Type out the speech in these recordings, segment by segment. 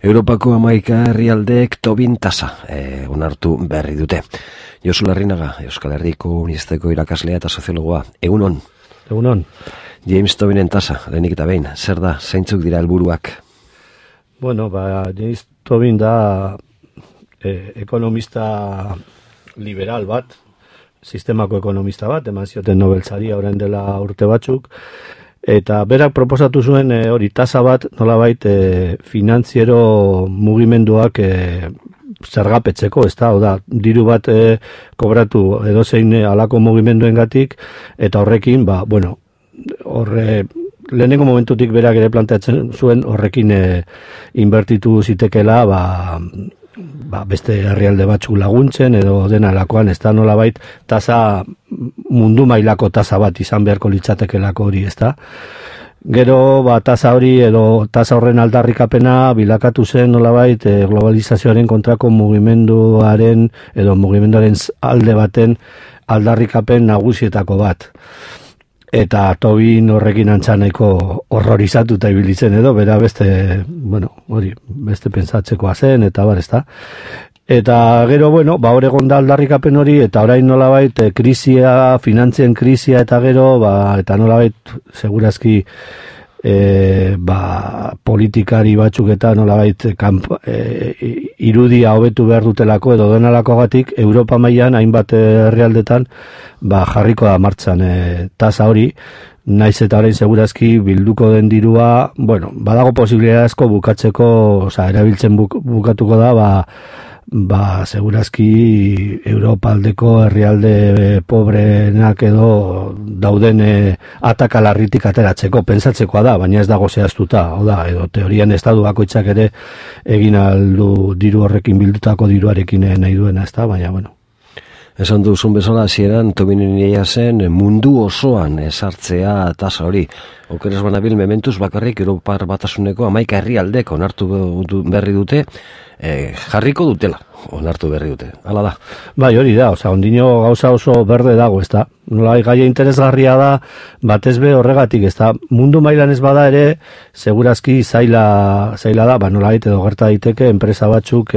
Europako 11 herrialdeek Tobin tasa onartu berri dute. Josu Larrinaga, Euskal Herriko Unibertsitateko irakaslea eta soziologoa. Egunon. Egunon. James Tobinen tasa, lehenik eta behin, zer da, zeintzuk dira helburuak? Bueno, James Tobin da ekonomista liberal bat, sistemako ekonomista bat, eman zioten Nobel saria orain dela urte batzuk, eta berak proposatu zuen hori tasa bat nolabait finantziero mugimenduak zergapetzeko, ez da, diru bat kobratu edozein alako mugimenduengatik, eta horrekin, lehenengo momentutik berak ere planteatzen zuen horrekin inbertitu zitekela, beste herrialde batzuk laguntzen edo dena lakoan, ez da nolabait tasa, mundu mailako tasa bat izan beharko litzatekelako hori, ez da. Gero, tasa hori edo tasa horren aldarrikapena bilakatu zen nolabait globalizazioaren kontrako mugimenduaren edo mugimenduaren alde baten aldarrikapen nagusietako bat. Eta Tobin horrekin antzaneko horrorizatuta ibilitzen edo, bera beste pentsatzekoa zen, eta ezta. Eta gero, hor egon da aldarrikapen hori, eta orain nolabait krisia, finantzien krisia, eta gero, eta nolabait, segurazki, politikari batzuk eta nolabait irudia hobetu behar dutelako edo denalakoagatik Europa mailan hainbat herrialdetan jarriko da martxan tasa hori, naiz eta orain segurazki bilduko den dirua, badago posibilitatea asko bukatzeko, erabiltzen bukatuko da, segurazki Europa aldeko herrialde pobreenak edo dauden atakalarritik ateratzeko, pensatzekoa da, baina ez dago zehaztuta, edo teorian estatu bakoitzak ere egin aldu diru horrekin bildutako diruarekin nahi duena, ez da, baina Esan duzun bezala hasieran Tobinen ideia zen mundu osoan ezartzea tasa hori. Okeres banabil mementuz bakarrik Europar Batasuneko 11 herrialdek onartu berri dute, jarriko dutela onartu berri dute. Hala da. Bai, hori da, ondino gauza oso berde dago, ez da. Nola gaia interesgarria da, batez be horregatik, ez da. Mundu mailan ez bada ere, segurazki zaila da, nola edo gerta daiteke enpresa batzuk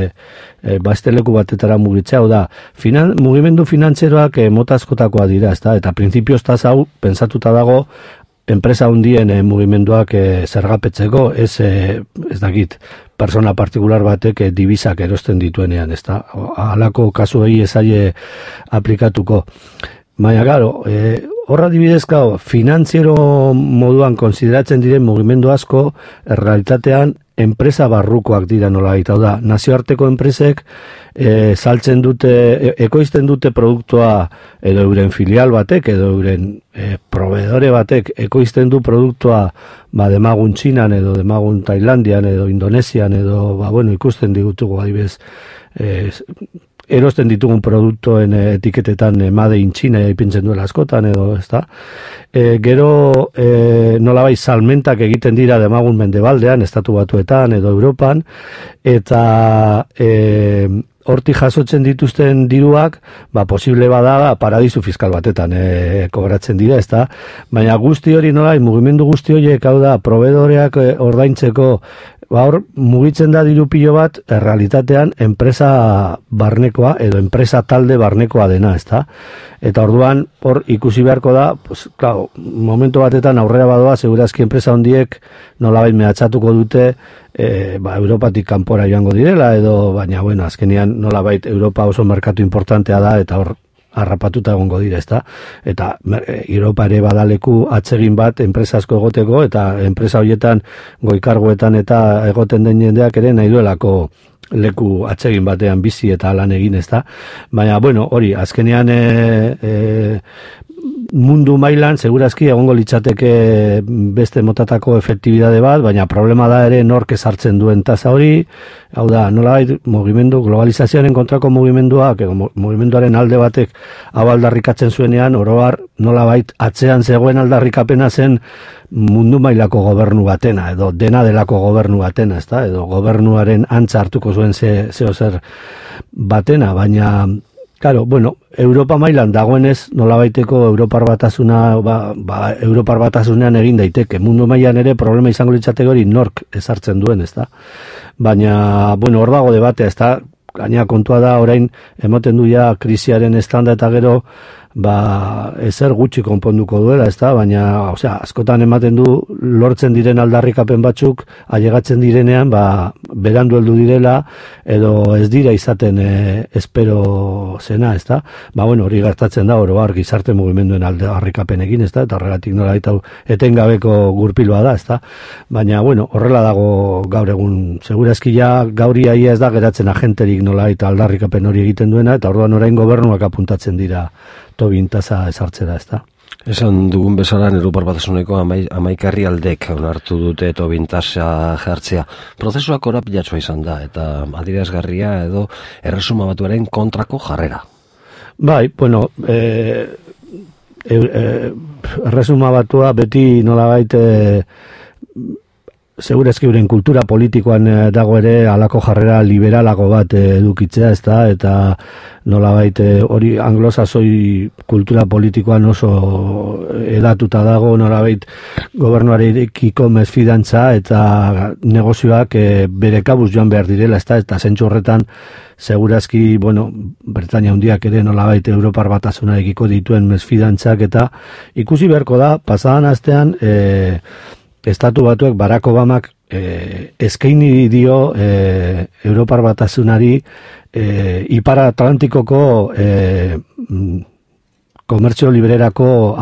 leku batetara mugitzea, da. Mugimendu finantzieroak mota askotakoa dira, ez da. Eta printzipioz tasa hau pensatuta dago enpresa hundien mugimenduak zergapetzeko, ez dakit, persona partikular batek dibisak erosten dituenean, ez da, halako kasuei ezaile aplikatuko. Baina, garo, horra dibidezka, finantziero moduan konsideratzen diren mugimendu asko, realitatean, enpresa barrukoak dira nola eta da, nazioarteko enpresek saltzen dute, ekoizten dute produktua edo euren filial batek, edo euren proveedore batek ekoizten du produktua demagun Txinan edo demagun Tailandian edo Indonesian edo, ikusten digutugu adibez, erosten ditugun produktuen etiketetan Made in China ipintzen duela askotan edo, ez da. Gero nolabait salmentak egiten dira demagun Mendebaldean, Estatu Batuetan edo Europan, eta hortik jasotzen dituzten diruak, posible bada paradisu fiskal batetan kobratzen dira, ez da. Baina guzti hori nolabait, mugimendu guzti horiek, hau da, proveedoreak ordaintzeko, hor mugitzen da diru pilo bat, realitatean enpresa barnekoa edo enpresa talde barnekoa dena, ez da. Eta orduan, hor ikusi beharko da, momentu batetan aurrera badoa, segurazki enpresa hondiek nolabait mehatxatuko dute, Europatik kanpora joango direla, edo, baina, azkenean nolabait Europa oso merkatu importantea da, eta hor harrapatuta egongo dira, ezta? Eta Europa ere badaleku atsegin bat enpresa asko egoteko, eta enpresa horietan goikargoetan eta egoten den jendeak ere nahi duelako leku atsegin batean bizi eta lan egin, ezta? Baina, hori, azkenean mundu mailan, segurazki egongo litzateke beste motatako efektibidade bat, baina problema da ere nork ezartzen duen tasa hori, hau da, nolabait globalizazioaren kontrako mugimenduak, edo mugimenduaren alde batek hau aldarrikatzen zuenean, oroar nolabait atzean zegoen aldarrikapena zen mundu mailako gobernu batena, edo dena delako gobernu batena, ezta? Edo gobernuaren antza hartuko zuen zeo zer batena, baina Claro, bueno, Europa mailan dagoenez nolabaiteko Europar Batasuna, Europar Batasunean egin daiteke. Mundu mailan ere problema izango litzateke hori nork ezartzen duen, ezta? Baina, bueno, hor dago debatea, ezta? Gaina kontua da, orain emoten du ja krisiaren estanda eta gero ezer gutxi konponduko duela, ezta? Baina, askotan ematen du lortzen diren aldarrikapen batzuk ailegatzen direnean, berandu heldu direla edo ez dira izaten espero zena, ezta? Bueno, hori gertatzen da oro har gizarte mugimenduen aldarrikapenekin, ezta? Eta horregatik nolabait hau etengabeko gurpilua da, ezta? Baina, bueno, horrela dago gaur egun. Segurazki ja gauria ia ez da geratzen agenterik nolabait aldarrikapen hori egiten duena, eta orduan orain gobernuak apuntatzen dira Tobin tasa ezartzera, ezta? Esan dugun bezala Europar Batasuneko 11 herrialdek onartu dute Tobin tasa jartzea. Prozesuak korapilatsua izan da eta adierazgarria edo Erresuma Batuaren kontrako jarrera. Bai, bueno, Erresuma Batua beti nolabait segurazki euren kultura politikoan dago ere halako jarrera liberalago bat edukitzea, ezta? Eta nolabait hori anglosasoi kultura politikoan oso edatuta dago, nolabait gobernuarekiko mesfidantza eta negozioak bere kabuz joan behar direla, ezta? Eta zentzu horretan segurazki, bueno, Britania Handiak ere nolabait Europar Batasunarekiko dituen mesfidantzak, eta ikusi beharko da pasadan astean Estatu Batuek Barack Obamak eskaini dio Europar Batasunari Ipar Atlantikoko komertzio librerako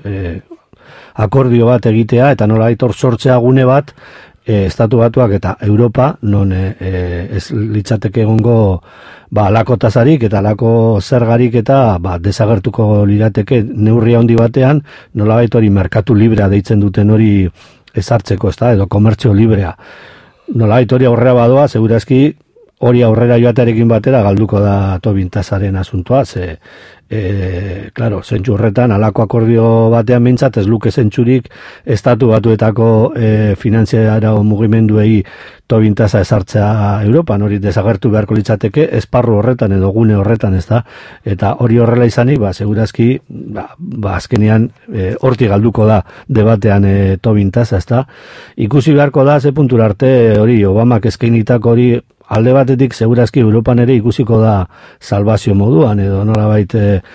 akordio bat egitea, eta nolabait hor sortzea gune bat Estatu Batuak eta Europa, non ez litzateke egongo alako tasarik eta alako zergarik, eta desagertuko lirateke neurria handi batean, nolabait hori merkatu librea deitzen duten hori ezartzeko, ezta, edo komertzio librea. Nolabait hori aurrera badoa, segurazki hori aurrera joatearekin batera galduko da Tobin tasaren asuntoa, claro, zentzu horretan alako akordio batean mintzat ez luke zentzurik Estatu Batuetako finantziara mugimenduei Tobin tasa ezartzea Europan, hori desagertu beharko litzateke esparru horretan edo gune horretan, ezta? Eta hori horrela izanik, segurazki, azkenean hortik galduko da debatean Tobin tasa, ezta? Ikusi beharko da, ze puntura arte hori Obamak eskainitako hori alde batetik segurazki Europan ere ikusiko da salbazio moduan, edo nolabait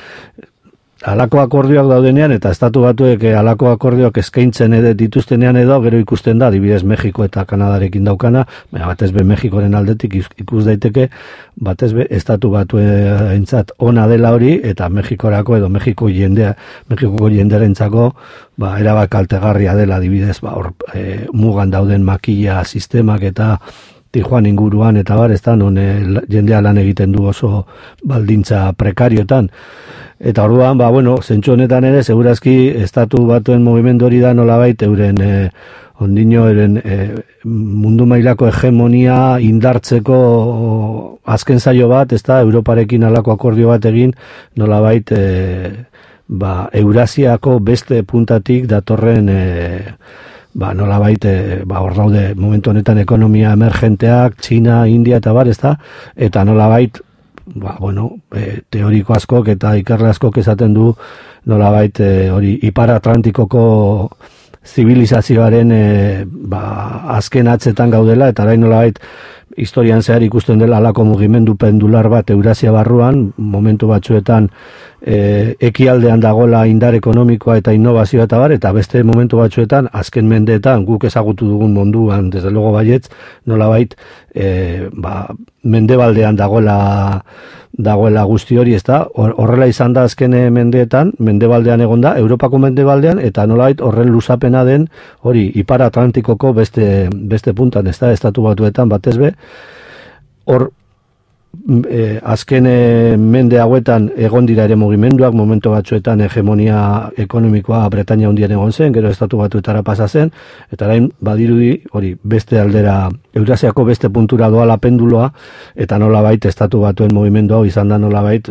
halako akordioak daudenean, eta Estatu Batuek halako akordioak eskaintzen dituztenean edo, gero ikusten da, adibidez Mexiko eta Kanadarekin daukana, baina batez be Mexikoren aldetik ikus daiteke, batez be Estatu Batuentzat ona dela hori, eta Mexikorako edo Mexikoko jendearentzako erabak kaltegarria dela, adibidez, mugan dauden makila sistemak eta Tijuan inguruan eta ezta, non jendea lan egiten du oso baldintza prekariotan. Eta orduan, bueno, zentzu honetan ere, segurazki Estatu Batuen mugimendu hori da nolabait euren ondino euren mundu mailako hegemonia indartzeko azken zaio bat, ezta, Europarekin halako akordio bat egin, nolabait Eurasiako beste puntatik datorren nolabait, hor daude momentu honetan ekonomia emergenteak, China, India eta ezta, eta nolabait, teoriko askok eta ikerle askok esaten du nolabait hori Ipar Atlantikoko zibilizazioaren azken atzetan gaudela, eta orain nolabait historian zehar ikusten dela halako mugimendu pendular bat Eurasia barruan, momentu batzuetan ekialdean dagoela indar ekonomikoa eta innovazioa eta beste momentu batzuetan, azken mendeetan, guk ezagutu dugun munduan, desde luego baietz, nolabait mendebaldean dagoela guzti hori, ezta? Horrela izan da azken mendeetan, mendebaldean egonda, Europako mendebaldean, eta nolabait horren luzapena den hori Ipar Atlantikoko beste puntan, ezta? Estatu Batuetan batez be, hor azken mende hauetan egon dira ere mugimenduak, momentu batzuetan hegemonia ekonomikoa Britania Handian egon zen, gero Estatu Batuetara pasa zen, eta orain badirudi hori beste aldera, Eurasiako beste puntura doala penduloa, eta nolabait Estatu Batuen mugimendu hau izan da nolabait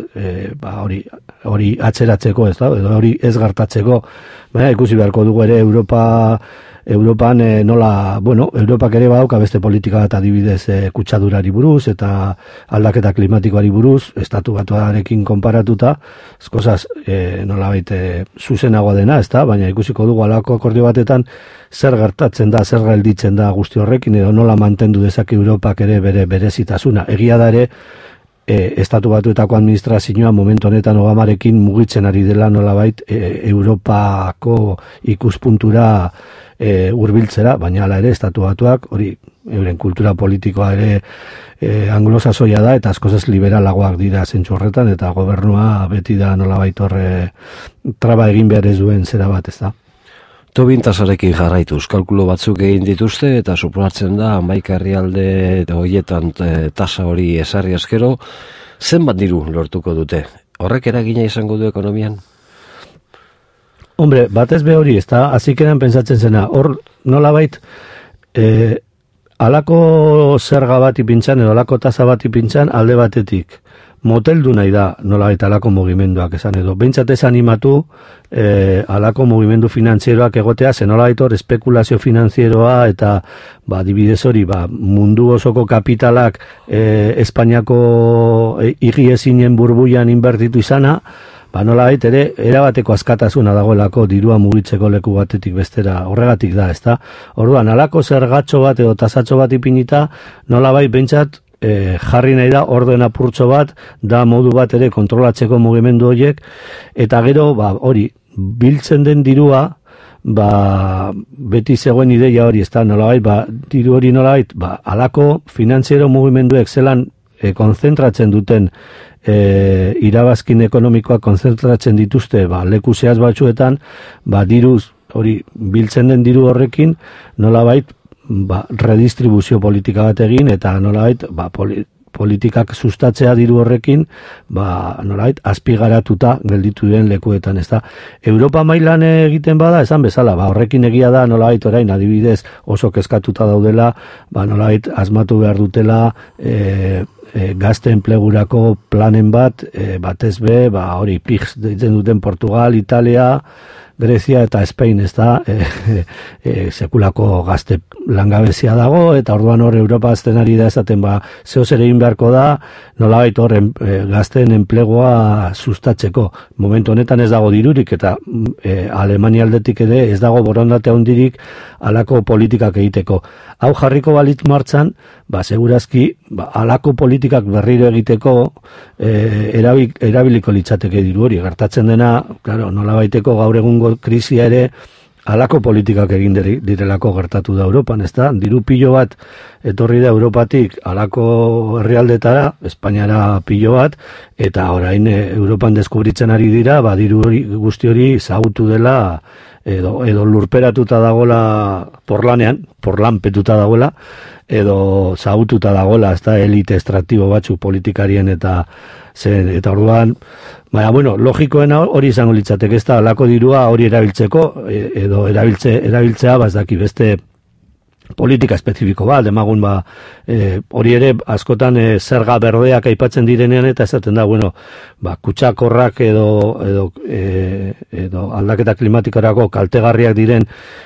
hori atzeratzeko, ez da, edo hori ez gertatzeko, ikusi beharko dugu ere Europa Europan nola, Europak ere badauka beste politika bat adibidez kutsadurari buruz eta aldaketa klimatikoari buruz, estatu batuarekin konparatuta, eskozaz nolabait zuzenagoa dena, ezta? Baina ikusiko dugu halako akordio batetan zer gertatzen da, zer gelditzen da guzti horrekin, edo nola mantendu dezake Europak ere bere berezitasuna. Egia da ere, estatu batuetako administrazioa momentu honetan Obamarekin mugitzen ari dela nolabait Europako ikuspuntura hurbiltzera, baina hala ere estatu batuak hori euren kultura politikoa ere anglosasoia da eta askoz ez liberalagoak dira zentzu horretan eta gobernua beti da nolabait horre traba egin behar ez duen zera bat, ez da. Tobin tasarekin jarraituz, kalkulo batzuk egin dituzte eta suposatzen da 11 herrialde horietan tasa hori ezarri eskero, zenbat diru lortuko dute? Horrek eragina izango du ekonomian? Hombre, batez be hori, ez da, azikeran pentsatzen zena, hor nolabait, alako zerga bat ipintzan edo alako tasa bat ipintzan alde batetik. Moteldu nahi da nolabait alako mugimenduak esan edo. Behintzat ez animatu alako mugimendu finanzieroak egotea, zen nolabait hor espekulazio finanzieroa eta adibidez hori mundu osoko kapitalak Espainiako higiezinen burbuian inbertitu izana, nolabait ere erabateko askatasuna dagoelako dirua mugitzeko leku batetik bestera, horregatik da, ezta? Orduan, alako zergatxo bat edo tasatxo bat ipinita, nolabait behintzat jarri nahi da orden apurtxo bat, da modu bat ere kontrolatzeko mugimendu horiek, eta gero, hori, biltzen den dirua, beti zegoen ideia hori, ez da, nolabait, diru hori nolabait, alako finantziero mugimenduek zelan konzentratzen duten irabazkin ekonomikoak konzentratzen dituzte leku zehaz batzuetan, diruz, hori, biltzen den diru horrekin, nolabait, redistribuzio politika bat egin, eta nolabait, politikak sustatzea diru horrekin, nolabait, azpigaratuta gelditu den lekuetan, ez da. Europa mailan egiten bada, esan bezala, horrekin egia da, nolabait, orain, adibidez, oso kezkatuta daudela, nolabait, asmatu behar dutela, gazte enplegurako planen bat, batez be, hori, PIGS deitzen duten Portugal, Italia, Grezia eta Espain, ez da, sekulako gazte langabezia dago, eta orduan hor Europa azten ari da esaten, zehoz ere egin beharko da, nolabait hor gazteen enplegua sustatzeko. Momentu honetan ez dago dirurik, eta Alemania aldetik ere ez dago borondate handirik alako politikak egiteko. Hau jarriko balitz martxan, segurazki, alako politikak berriro egiteko erabiliko litzateke diru hori. Gertatzen dena, claro, nolabaiteko gaur egungo krisia ere halako politikak egin direlako gertatu da Europan, ez da? Diru pilo bat etorri da Europatik halako herrialdetara, Espainiara pilo bat, eta orain Europan deskubritzen ari dira, diru guzti hori zagutu dela edo lurperatuta dagoela porlanpetuta dagoela, edo zagututa dagoela, ez da, elite estraktibo batzuk politikarien eta orduan, logikoena hori izango litzateke, ez da, alako dirua hori erabiltzeko, edo erabiltzea, ez daki beste politika espezifiko bat, demagun hori ere askotan zerga berdeak aipatzen direnean eta esaten da, kutsakorrak edo aldaketa klimatikorako kaltegarriak diren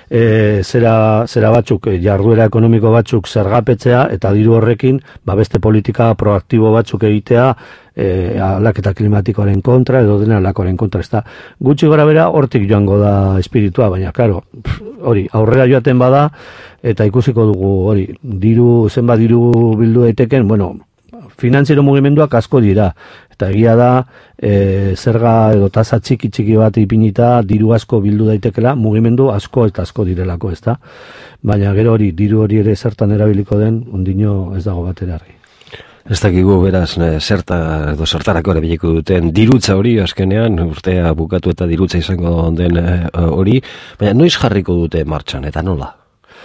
zera batzuk, jarduera ekonomiko batzuk zergapetzea eta diru horrekin beste politika proaktibo batzuk egitea aldaketa klimatikoaren kontra edo dena alakoaren kontra, ez da. Gutxi gora bera hortik joango da espiritua, baina, claro, hori, aurrera joaten bada, eta ikusiko dugu, hori, zenbat diru bildu daiteken, finantziero mugimenduak asko dira, eta egia da, zerga edo tasa txiki bat ipinita, diru asko bildu daitekela, mugimendu asko eta asko direlako, ez da. Baina gero hori, diru hori ere zertan erabiliko den, ondino ez dago batera argi. Ez dakigu beraz zertarako ere bileko duten dirutza hori azkenean, urtea bukatu eta dirutza izango den hori, baina noiz jarriko dute martxan eta nola?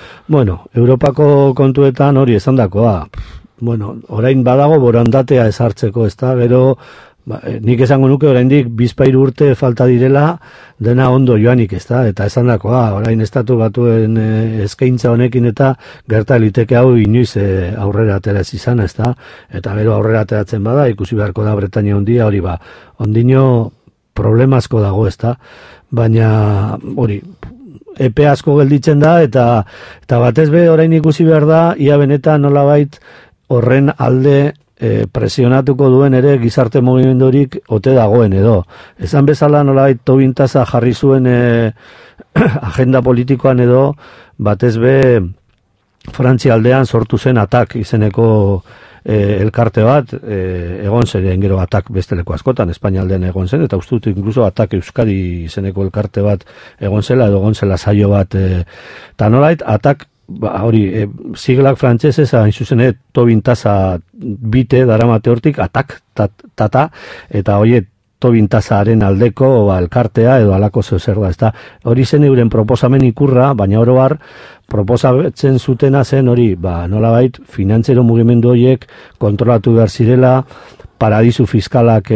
Europako kontuetan hori esandakoa. Orain badago borondatea ezartzeko, ez da, gero nik esango nuke oraindik 2 urte falta direla dena ondo joanik, ez da, eta esandakoa, orain estatu batuen eskaintza honekin eta gerta liteke hau inoiz aurrera ateratzen izan, ez da, eta gero aurrera ateratzen bada, ikusi beharko da Bretainia hondia, hori ondino problemazko dago, ez da, baina hori, epe asko gelditzen da, eta batez be orain ikusi behar da, ia benetan nolabait horren alde presionatuko duen ere gizarte mugimendurik ote dagoen edo. Esan bezala nolabait Tobin Tasa jarri zuen agenda politikoan edo, batez be Frantzia aldean sortu zen ATAK izeneko elkarte bat, egon zen gero ATAK besteleko askotan, Espainia aldean egon zen, eta uste dut inkluso ATAK Euskadi izeneko elkarte bat egon zela, edo egon zela saio bat, eta nolait, ATAK, hori, siglak frantsesez hain zuzen Tobin Tasa bite daramate hortik, ATAK, tata, eta hori Tobin Tasaren aldeko elkartea edo alako zer da, ezta. Hori zen euren proposamen ikurra, baina oro har proposatzen zutena zen hori, nolabait finantzero mugimendu horiek kontrolatu behar zirela, paradisu fiskalak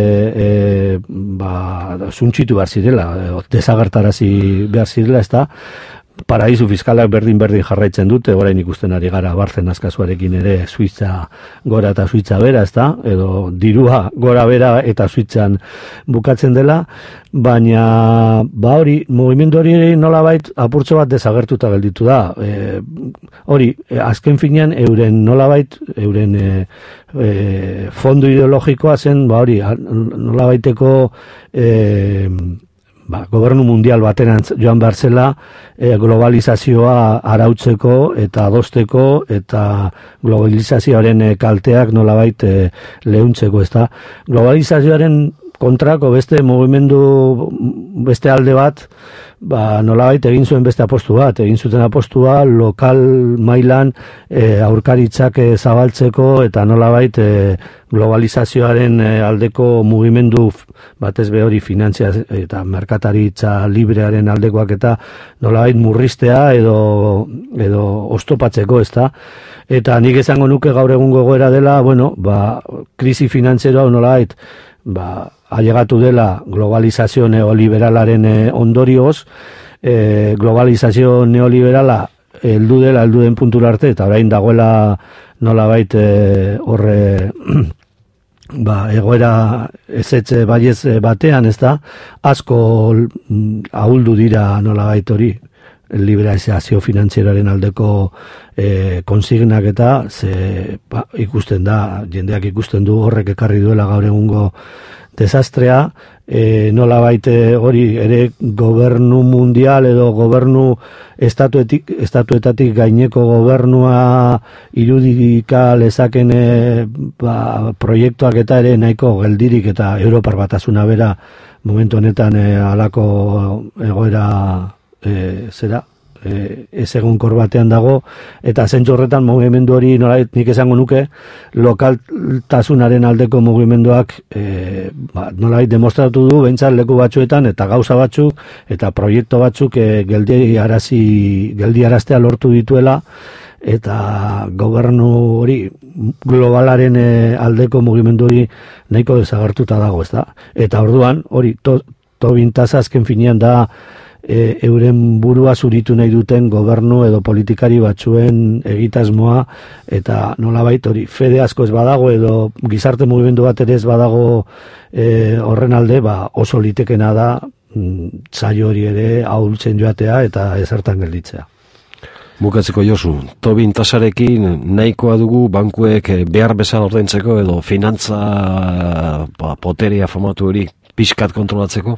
suntxitu behar zirela, desagertarazi behar zirela, ezta. Paradisu fiskalak berdin jarraitzen dute, orain ikusten ari gara Bartzenas kasuarekin ere Suitza gora eta Suitza bera, ezta? Edo dirua gora bera eta Suitzan bukatzen dela, baina hori, mugimendu hori nolabait apurtxo bat desagertuta gelditu da. Hori, azken finean euren nolabait, euren fondo ideologikoa zen, hori, nolabaiteko gobernu mundial baterantz joan behar zela, globalizazioa arautzeko eta adosteko eta globalizazioaren kalteak nolabait lehuntzeko, ezta. Globalizazioaren kontrako beste mugimendu, beste alde bat, nolabait egin zuen beste apostu bat, egin zuten apostua lokal mailan aurkaritzak zabaltzeko eta nolabait globalizazioaren aldeko mugimendu batez be hori finantzia eta merkataritza librearen aldekoak eta nolabait murriztea edo oztopatzeko, ezta. Eta nik esango nuke gaur egungo goera dela, krisi finantzeroa nolabait, ailegatu dela globalizazio neoliberalaren ondorioz, globalizazio neoliberala heldu den puntura arte, eta orain dagoela nolabait horre egoera ezetze baiez batean, ez da, asko ahuldu dira nolabait hori, liberalizazio finantzieraren aldeko konsignak eta ikusten da, jendeak ikusten du horrek ekarri duela gaur egungo desastrea, nolabait hori ere gobernu mundial edo gobernu estatuetatik gaineko gobernua irudika lezaken proiektuak eta ere nahiko geldirik eta Europar Batasuna bera momentu honetan halako egoera ez egonkor batean dago, eta zentzu horretan mugimendu hori nolait nik esango nuke lokaltasunaren aldeko mugimenduak nolait demostratu du behintzat leku batzuetan eta gauza batzuk eta proiektu batzuk geldiaraztea lortu dituela, eta gobernu hori globalaren aldeko mugimendu hori nahiko desagertuta dago, ezta? Eta orduan hori Tobin Tasa azken finean da euren burua zuritu nahi duten gobernu edo politikari batzuen egitasmoa, eta nolabait hori fede asko ez badago edo gizarte mugimendu bat ere ez badago horren alde, oso litekena da saio hori ere ahultzen joatea eta ezertan gelditzea. Bukatzeko Josu, Tobin Tasarekin nahikoa dugu bankuek behar bezala ordaintzeko edo finantza poteria famatu hori pixkat kontrolatzeko?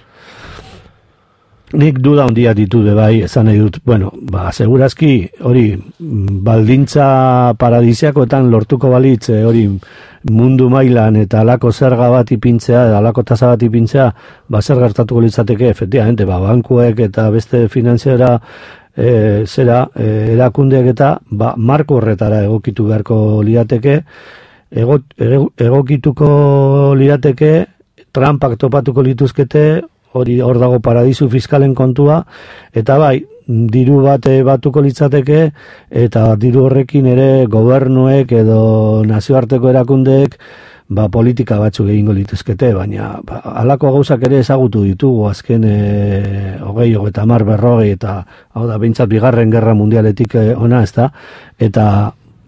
Nik duda handia ditude bai, esan nahi dut, segurazki hori baldintza paradisiakoetan lortuko balitz, hori mundu mailan eta alako zerga bat ipintzea, alako tasa bat ipintzea, zer gertatuko litzateke, efectivamente, bankuek eta beste finantziara erakundeak eta marko horretara egokitu beharko lirateke, egokituko lirateke, trampak topatuko lituzkete, hor dago paradisu fiskalen kontua, eta diru batuko litzateke, eta diru horrekin ere gobernuek edo nazioarteko erakundeek politika batzuk egingo lituzkete, baina halako gauzak ere ezagutu ditugu azken 20, 30, 40, eta hau da behintzat bigarren gerra mundialetik ona, ezta? Eta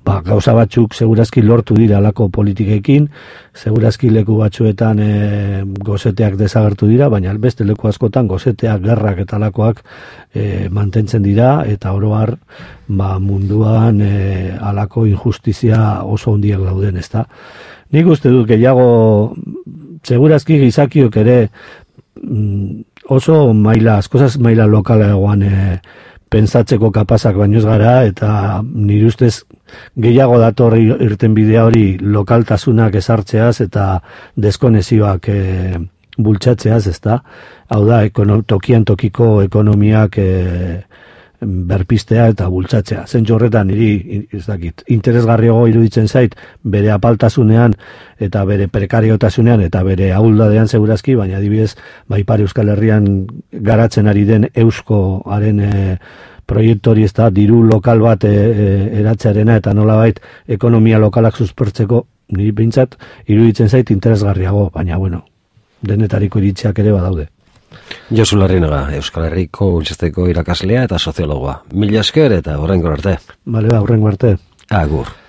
gauza batzuk segurazki lortu dira alako politikekin, segurazki leku batzuetan gozeteak desagertu dira, baina beste leku askotan gozeteak, gerrak eta alakoak mantentzen dira, eta oro har munduan alako injustizia oso handiak dauden, ezta. Nik uste dut gehiago segurazki gizakiok ere oso askozaz maila lokalagoan pentsatzeko kapazak baino ez gara, eta nire ustez gehiago dator irten bidea hori lokaltasunak ezartzeaz eta deskonexioak bultzatzeaz, ezta? Hau da, tokian tokiko ekonomiak berpistea eta bultzatzea. Zentzu horretan niri, ez dakit, interesgarriago iruditzen zait bere apaltasunean eta bere prekariotasunean eta bere ahuldadean segurazki, baina adibidez Ipar Euskal Herrian garatzen ari den euskoaren proiektu hori, ez da, diru lokal bat eratzearena eta nolabait ekonomia lokalak suspertzeko, niri behintzat iruditzen zait interesgarriago, baina bueno, denetariko iritziak ere badaude. Josu Larrinaga, Euskal Herriko Unibertsitateko irakaslea eta soziologoa. Mila esker eta hurrengo arte. Bale, hurrengo arte. Agur.